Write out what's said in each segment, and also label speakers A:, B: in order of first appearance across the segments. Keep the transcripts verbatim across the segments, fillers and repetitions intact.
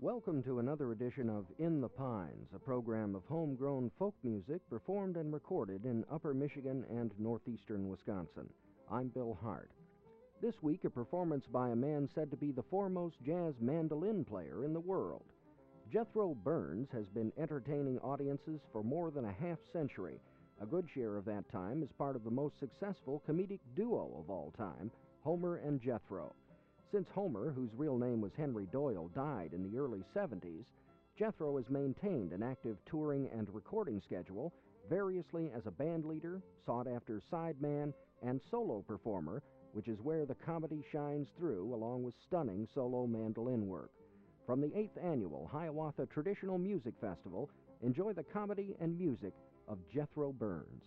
A: Welcome to another edition of In the Pines, a program of homegrown folk music performed and recorded in Upper Michigan and northeastern Wisconsin. I'm Bill Hart. This week, a performance by a man said to be the foremost jazz mandolin player in the world. Jethro Burns has been entertaining audiences for more than a half century. A good share of that time is part of the most successful comedic duo of all time, Homer and Jethro. Since Homer, whose real name was Henry Doyle, died in the early seventies, Jethro has maintained an active touring and recording schedule, variously as a band leader, sought-after sideman, and solo performer, which is where the comedy shines through along with stunning solo mandolin work. From the eighth Annual Hiawatha Traditional Music Festival, enjoy the comedy and music of Jethro Burns.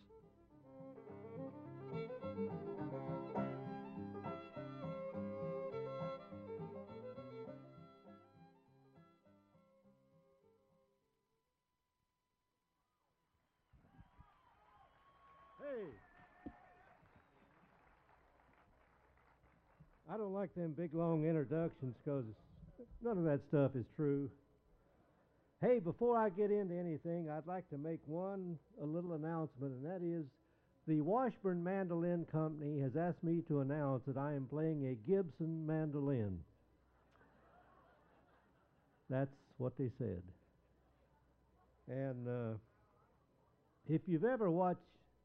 B: Hey! I don't like them big long introductions because none of that stuff is true. Hey, before I get into anything, I'd like to make one a little announcement, and that is the Washburn Mandolin Company has asked me to announce that I am playing a Gibson mandolin. That's what they said. And uh, if you've ever watched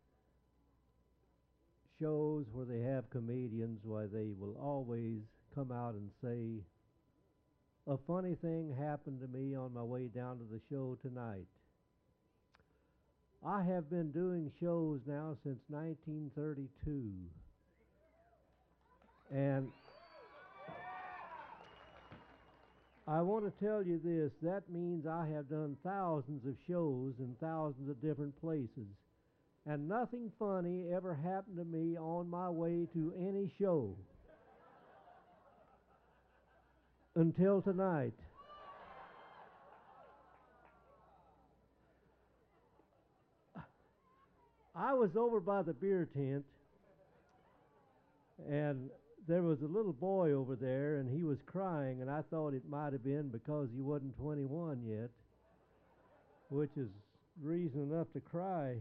B: shows where they have comedians, why they will always come out and say, "A funny thing happened to me on my way down to the show tonight." I have been doing shows now since nineteen thirty-two. And I want to tell you this, that means I have done thousands of shows in thousands of different places. And nothing funny ever happened to me on my way to any show until tonight. I was over by the beer tent, and there was a little boy over there, and he was crying, and I thought it might have been because he wasn't twenty-one yet, which is reason enough to cry.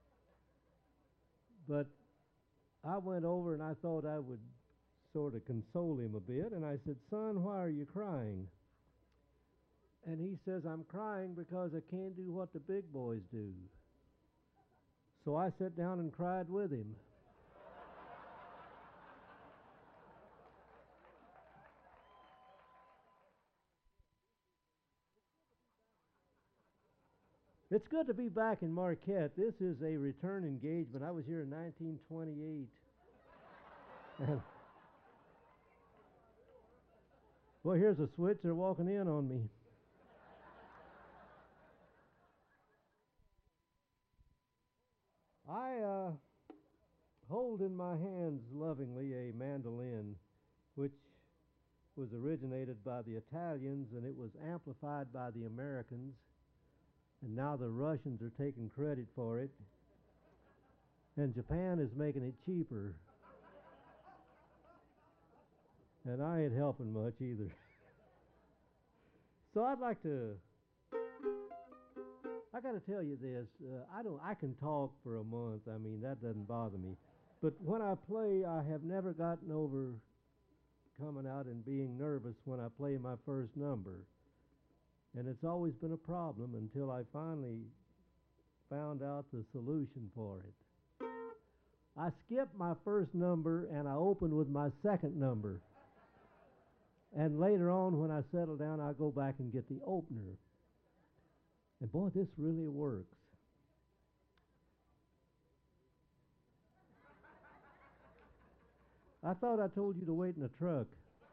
B: But I went over and I thought I would sort of console him a bit, and I said, "Son, why are you crying?" And he says, "I'm crying because I can't do what the big boys do." So I sat down and cried with him. It's good to be back in Marquette. This is a return engagement. I was here in nineteen twenty-eight. Well, here's a switch. They're walking in on me. I uh, hold in my hands lovingly a mandolin, which was originated by the Italians, and it was amplified by the Americans. And now the Russians are taking credit for it. And Japan is making it cheaper. And I ain't helping much either. So I'd like to, I got to tell you this. Uh, I don't, I can talk for a month. I mean, that doesn't bother me. But when I play, I have never gotten over coming out and being nervous when I play my first number. And it's always been a problem until I finally found out the solution for it. I skip my first number and I open with my second number. And later on, when I settle down, I go back and get the opener. And boy, this really works. I thought I told you to wait in the truck.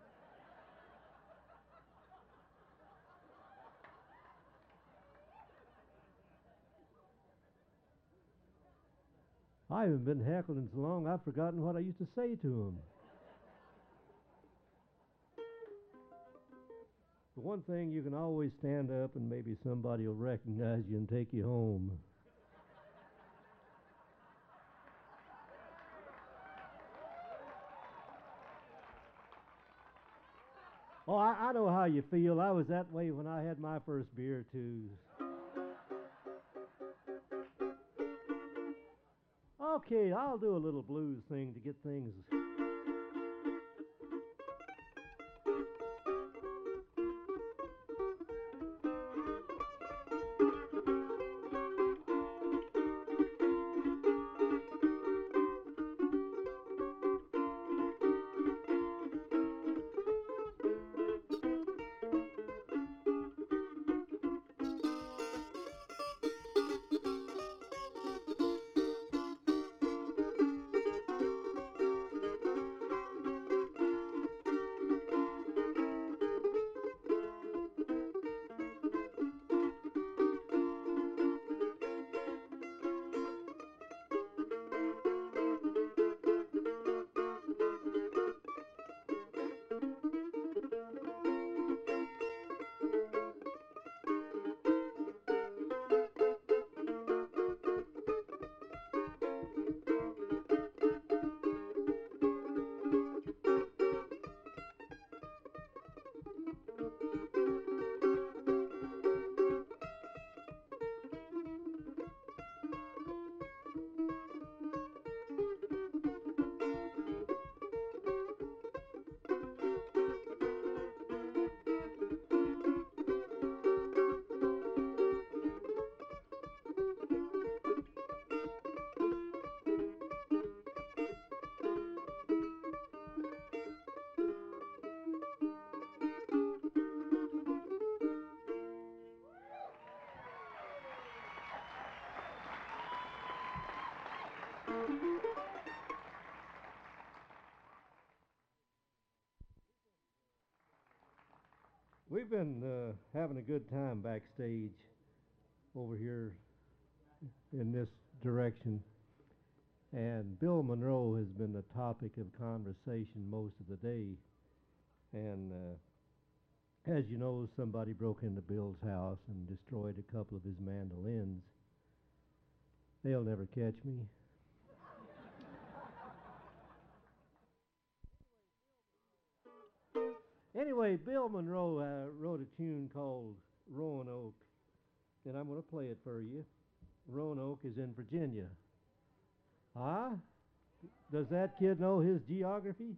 B: I haven't been heckling so long, I've forgotten what I used to say to them. The one thing, you can always stand up and maybe somebody will recognize you and take you home. Oh, I, I know how you feel. I was that way when I had my first beer, too. Okay, I'll do a little blues thing to get things. We've been uh, having a good time backstage over here in this direction. And Bill Monroe has been the topic of conversation most of the day. And uh, as you know, somebody broke into Bill's house and destroyed a couple of his mandolins. They'll never catch me. Anyway, Bill Monroe uh, wrote a tune called Roanoke, and I'm going to play it for you. Roanoke is in Virginia. Huh? Does that kid know his geography?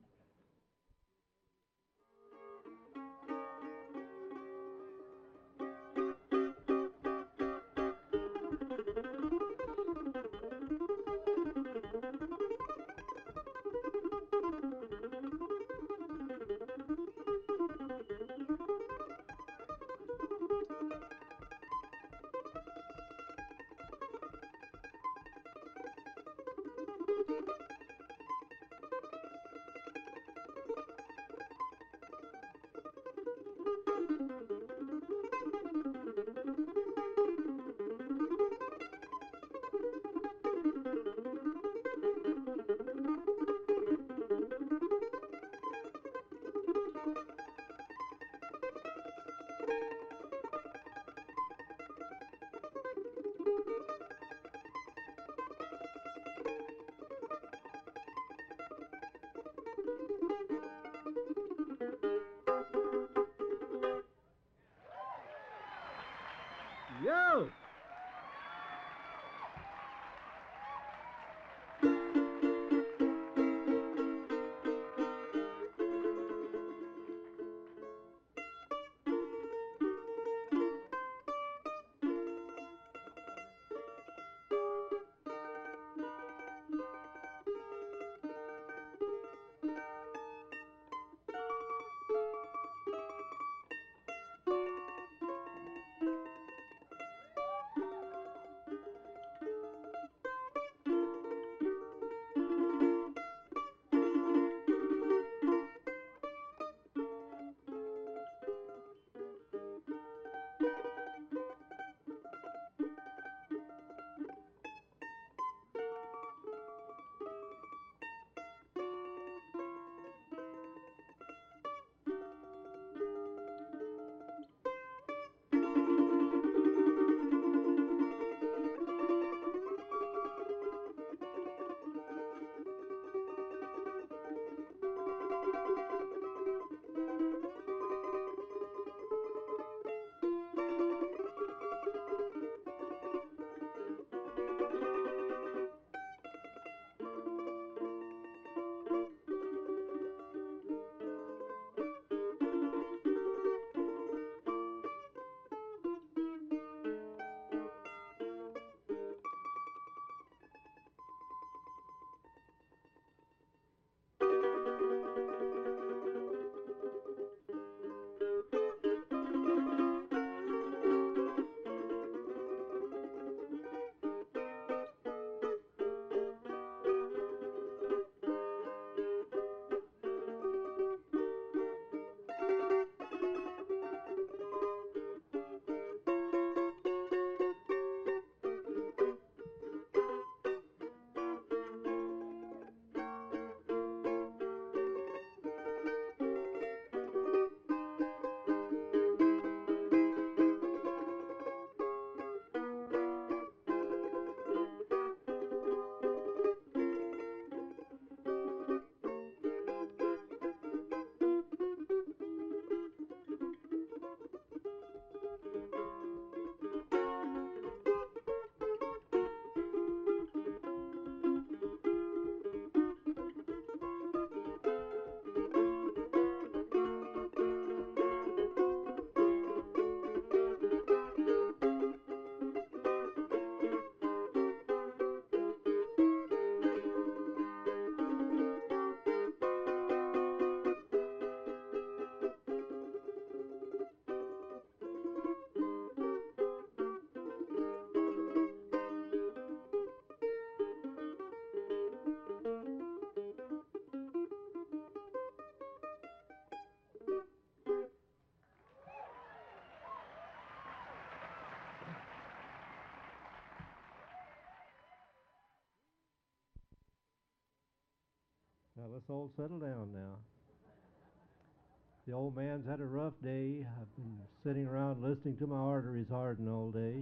B: Now let's all settle down now. The old man's had a rough day. I've been sitting around listening to my arteries harden all day,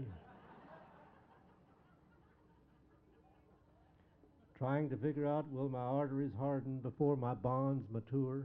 B: trying to figure out, will my arteries harden before my bonds mature?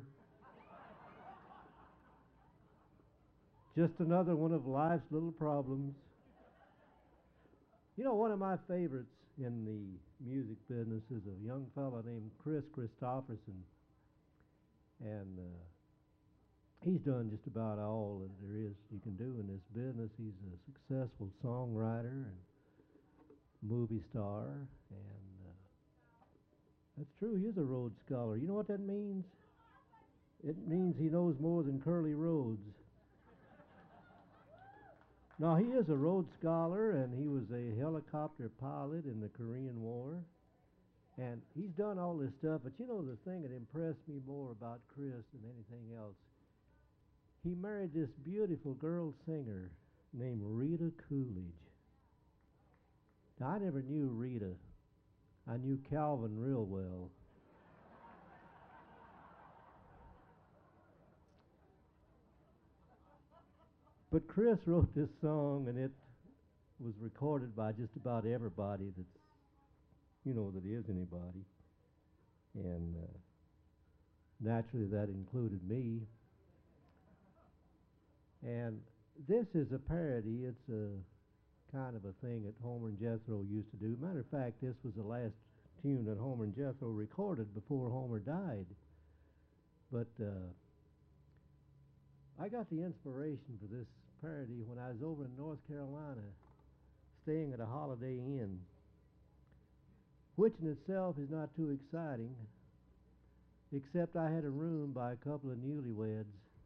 B: Just another one of life's little problems. You know, one of my favorites in the music business is a young fellow named Chris Christopherson. And uh, he's done just about all that there is you can do in this business. He's a successful songwriter and movie star. And uh, that's true, he is a Rhodes Scholar. You know what that means? It means he knows more than Curly Rhodes. Now, he is a Rhodes Scholar, and he was a helicopter pilot in the Korean War. And he's done all this stuff, but you know the thing that impressed me more about Chris than anything else? He married this beautiful girl singer named Rita Coolidge. Now, I never knew Rita. I knew Calvin real well. But Chris wrote this song, and it was recorded by just about everybody that's, you know, that is anybody. And uh, naturally, that included me. And this is a parody. It's a kind of a thing that Homer and Jethro used to do. Matter of fact, this was the last tune that Homer and Jethro recorded before Homer died. But uh, I got the inspiration for this parody when I was over in North Carolina staying at a Holiday Inn, which in itself is not too exciting, except I had a room by a couple of newlyweds.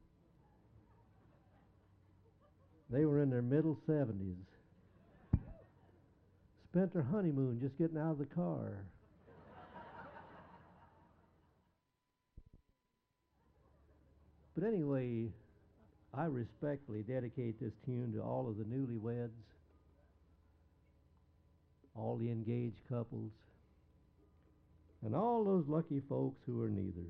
B: They were in their middle seventies. Spent their honeymoon just getting out of the car. But anyway, I respectfully dedicate this tune to all of the newlyweds, all the engaged couples, and all those lucky folks who are neither.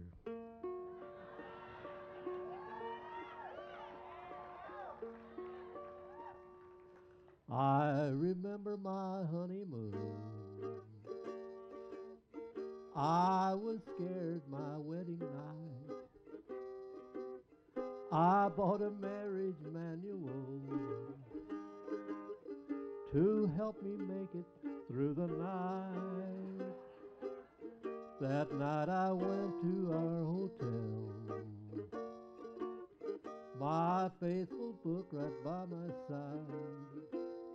B: I remember my honeymoon. I was scared my wedding night. I bought a marriage manual to help me make it through the night. That night I went to our hotel, my faithful book right by my side.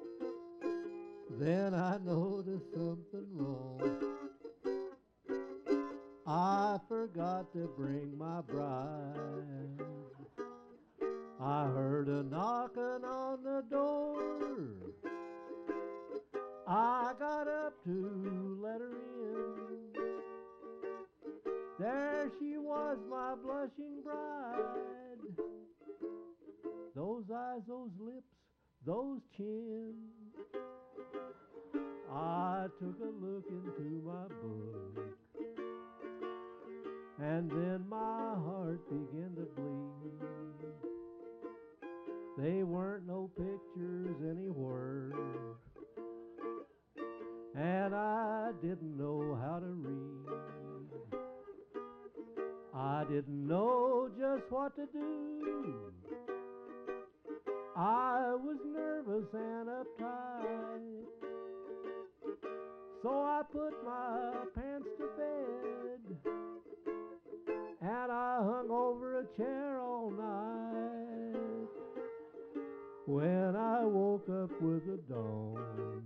B: Then I noticed something wrong. I forgot to bring my bride. I heard a knocking on the door. I got up to let her in. There she was, my blushing bride. Those eyes, those lips, those chins. I took a look into my book, and then my heart began to bleed. They weren't no pictures anywhere, and I didn't know how to read. I didn't know just what to do. I was nervous and uptight, so I put my pants to bed, and I hung over a chair all night. When I woke up with the dawn,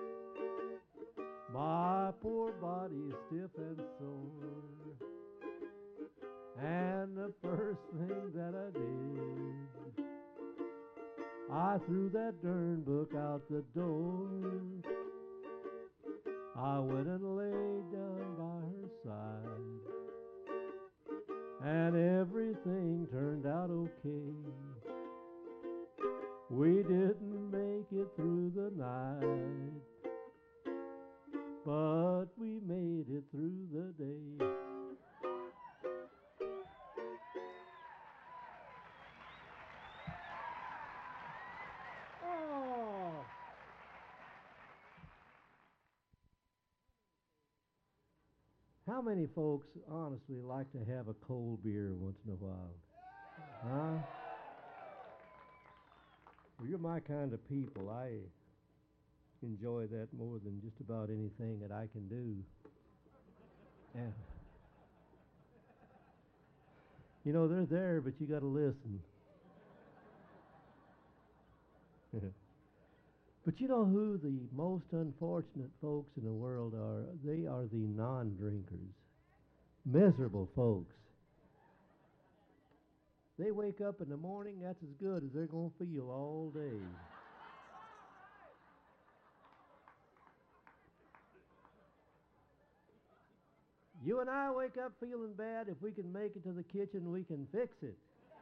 B: my poor body stiff and sore, and the first thing that I did, I threw that darn book out the door. I went and laid down by her side, and everything turned out okay. We didn't make it through the night, but we made it through the day. How many folks honestly like to have a cold beer once in a while? Huh? Well, you're my kind of people. I enjoy that more than just about anything that I can do. And you know, they're there, but you got to listen. But you know who the most unfortunate folks in the world are? They are the non-drinkers. Miserable folks. They wake up in the morning, that's as good as they're going to feel all day. You and I wake up feeling bad. If we can make it to the kitchen, we can fix it.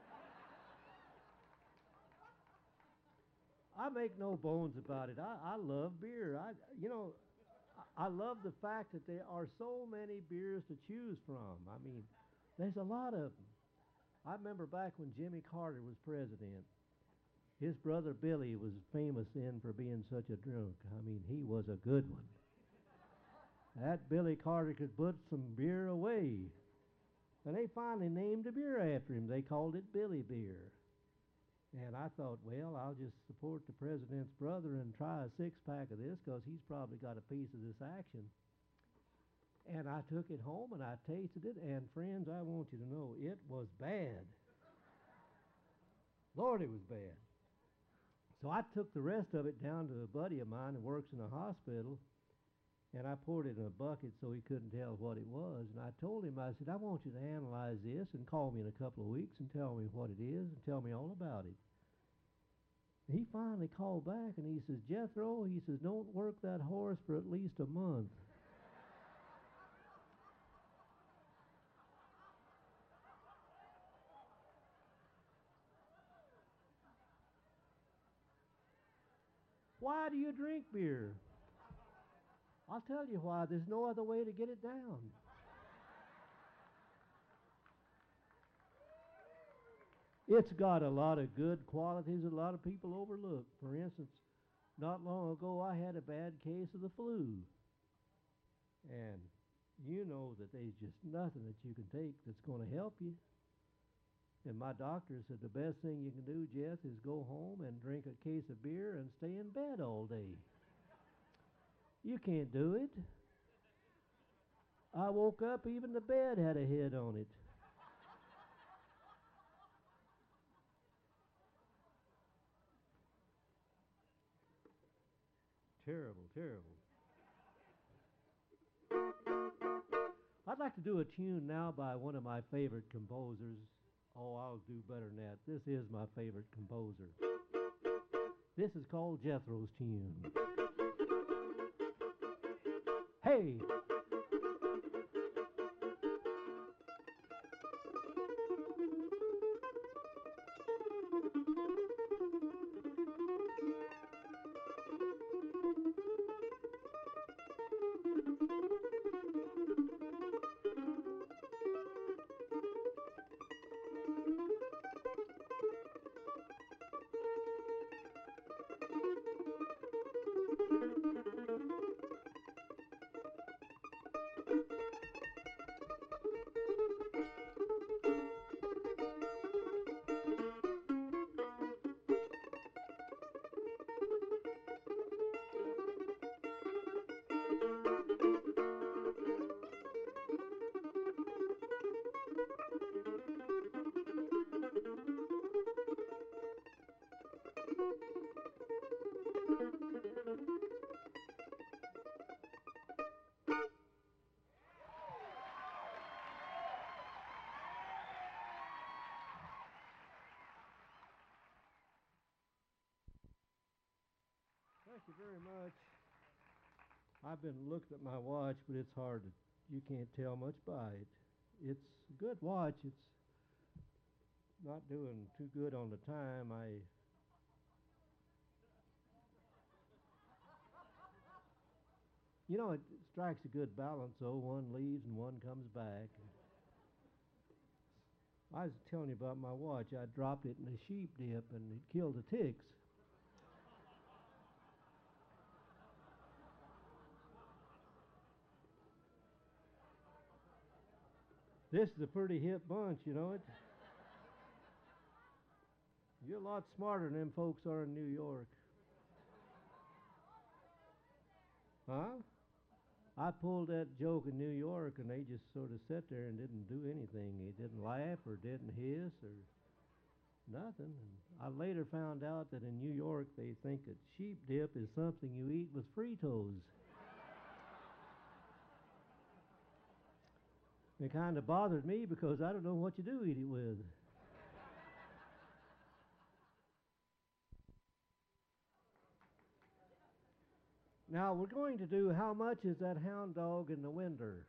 B: I make no bones about it. I, I love beer. I, you know, I, I love the fact that there are so many beers to choose from. I mean, there's a lot of them. I remember back when Jimmy Carter was president, his brother Billy was famous then for being such a drunk. I mean, he was a good one. That Billy Carter could put some beer away. And they finally named a beer after him. They called it Billy Beer. And I thought, well, I'll just support the president's brother and try a six-pack of this because he's probably got a piece of this action. And I took it home and I tasted it. And friends, I want you to know, it was bad. Lord, it was bad. So I took the rest of it down to a buddy of mine who works in a hospital, and I poured it in a bucket so he couldn't tell what it was. And I told him, I said, I want you to analyze this and call me in a couple of weeks and tell me what it is and tell me all about it. He finally called back and he says, Jethro, he says, don't work that horse for at least a month. Why do you drink beer? I'll tell you why. There's no other way to get it down. It's got a lot of good qualities that a lot of people overlook. For instance, not long ago I had a bad case of the flu. And you know that there's just nothing that you can take that's going to help you. And my doctor said the best thing you can do, Jeff, is go home and drink a case of beer and stay in bed all day. You can't do it. I woke up, even the bed had a head on it. Terrible, terrible. I'd like to do a tune now by one of my favorite composers. Oh, I'll do better than that. This is my favorite composer. This is called Jethro's Tune. Hey! Thank you very much. I've been looking at my watch, but it's hard to, you can't tell much by it. It's a good watch. It's not doing too good on the time. I You know, it strikes a good balance, though. One leaves and one comes back. I was telling you about my watch. I dropped it in a sheep dip and it killed the ticks. This is a pretty hip bunch, you know it. You're a lot smarter than them folks are in New York. Huh? I pulled that joke in New York, and they just sort of sat there and didn't do anything. They didn't laugh or didn't hiss or nothing. And I later found out that in New York they think that sheep dip is something you eat with Fritos. It kind of bothered me because I don't know what you do eat it with. Now we're going to do How Much Is That Hound Dog in the Winder?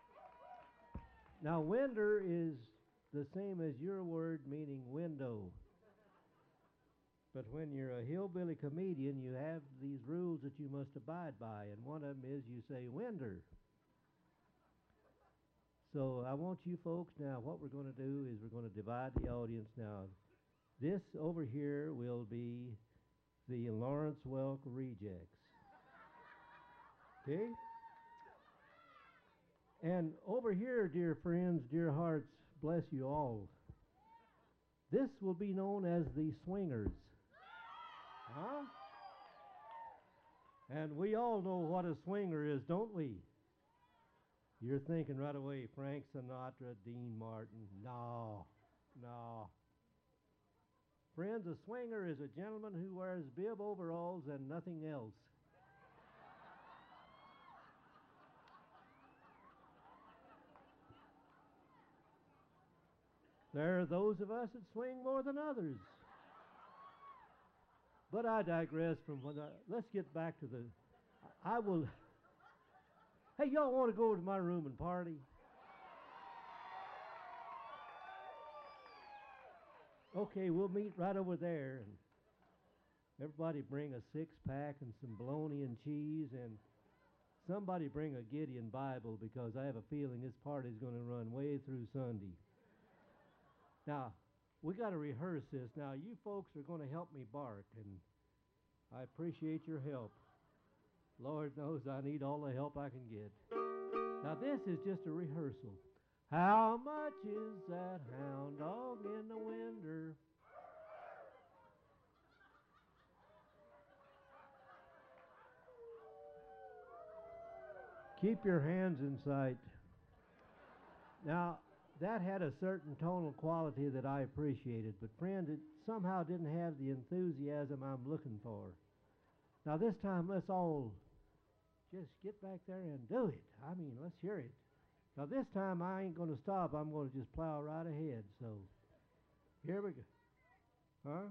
B: Now winder is the same as your word meaning window. But when you're a hillbilly comedian, you have these rules that you must abide by, and one of them is you say winder. So I want you folks now, what we're going to do is we're going to divide the audience now. This over here will be the Lawrence Welk Rejects. Okay? And over here, dear friends, dear hearts, bless you all, this will be known as the Swingers. Huh? And we all know what a swinger is, don't we? You're thinking right away, Frank Sinatra, Dean Martin. No, no. Friends, a swinger is a gentleman who wears bib overalls and nothing else. There are those of us that swing more than others. But I digress from what I, let's get back to the, I will, hey, y'all want to go to my room and party? Okay, we'll meet right over there, and everybody bring a six-pack and some bologna and cheese, and somebody bring a Gideon Bible, because I have a feeling this party's going to run way through Sunday. Now, we got to rehearse this. Now, you folks are going to help me bark, and I appreciate your help. Lord knows I need all the help I can get. Now, this is just a rehearsal. How much is that hound dog in the winder? Keep your hands in sight. Now, that had a certain tonal quality that I appreciated, but friend, it somehow didn't have the enthusiasm I'm looking for. Now this time, let's all just get back there and do it. I mean, let's hear it. Now this time, I ain't going to stop. I'm going to just plow right ahead. So, here we go. Huh?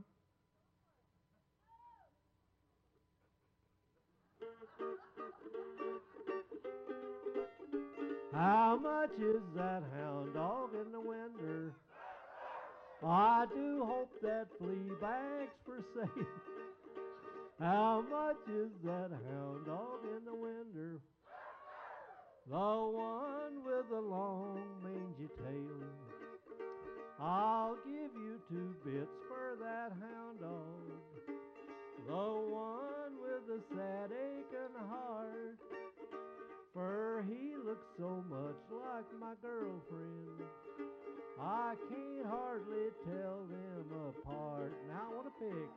B: How much is that hound dog in the winder? I do hope that flea bag's for sale. How much is that hound dog in the winder? The one with the long mangy tail. I'll give you two bits for that hound dog. The one with the sad aching heart. For he looks so much like my girlfriend, I can't hardly tell them apart. Now I want to pick.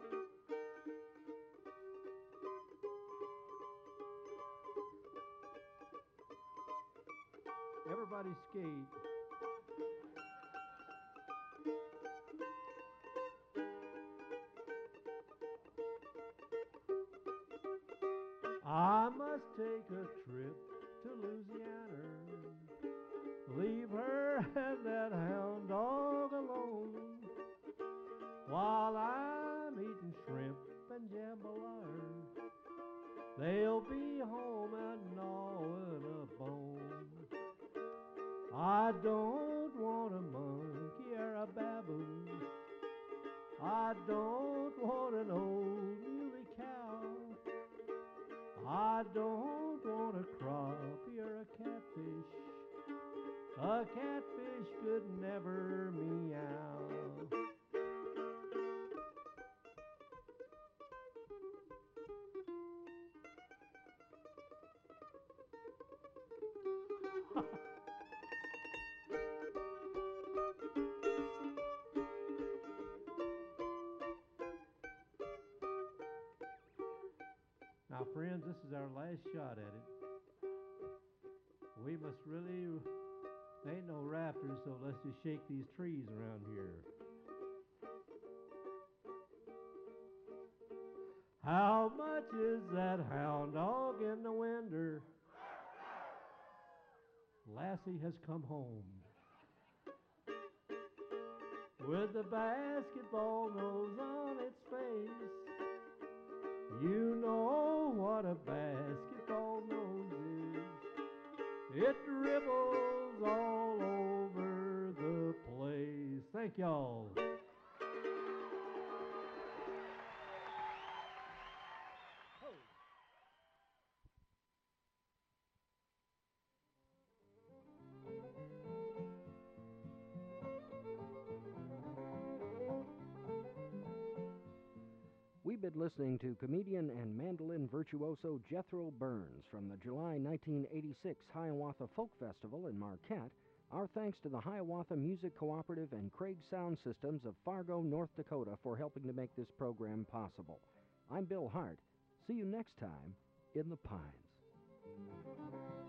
B: Everybody skate. I must take a trip to Louisiana, leave her and that hound dog alone, while I'm eating shrimp and jambalaya. They'll be home and gnawing a bone. I don't want a monkey or a baboon. I don't want an old muley cow. I don't want a crappie or a catfish. A catfish could never meow. Now, friends, this is our last shot at it. We must really, ain't no rafters, so let's just shake these trees around here. How much is that hound dog in the winder? Lassie has come home with the basketball nose on its face. You know what a basketball nose is. It dribbles all over the place. Thank y'all.
A: We've been listening to comedian and mandolin virtuoso Jethro Burns from the July nineteen eighty-six Hiawatha Folk Festival in Marquette. Our thanks to the Hiawatha Music Cooperative and Craig Sound Systems of Fargo, North Dakota for helping to make this program possible. I'm Bill Hart. See you next time in the Pines.